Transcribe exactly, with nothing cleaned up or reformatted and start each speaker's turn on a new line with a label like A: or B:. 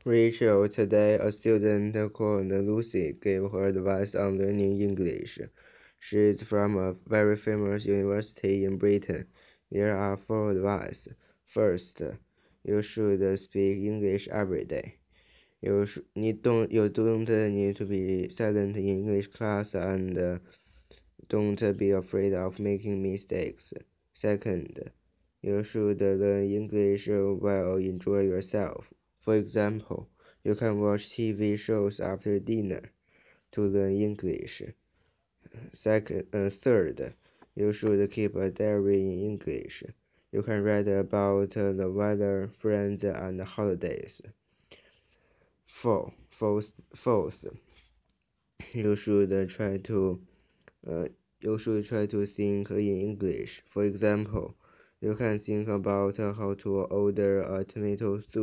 A: Rachel, today a student called Lucy gave her advice on learning English. She is from a very famous university in Britain. There are four advice. First, you should speak English every day. You, sh- you, don't, you don't need to be silent in English class and uh, don't be afraid of making mistakes. Second, you should learn English while enjoy yourself. For example, you can watch T V shows after dinner to learn English. Second, uh, third, you should keep a diary in English. You can write about uh, the weather, friends, and holidays. Four, fourth, fourth, you should uh, try to uh, you should try to think in English. For example, you can think about uh, how to order a tomato soup.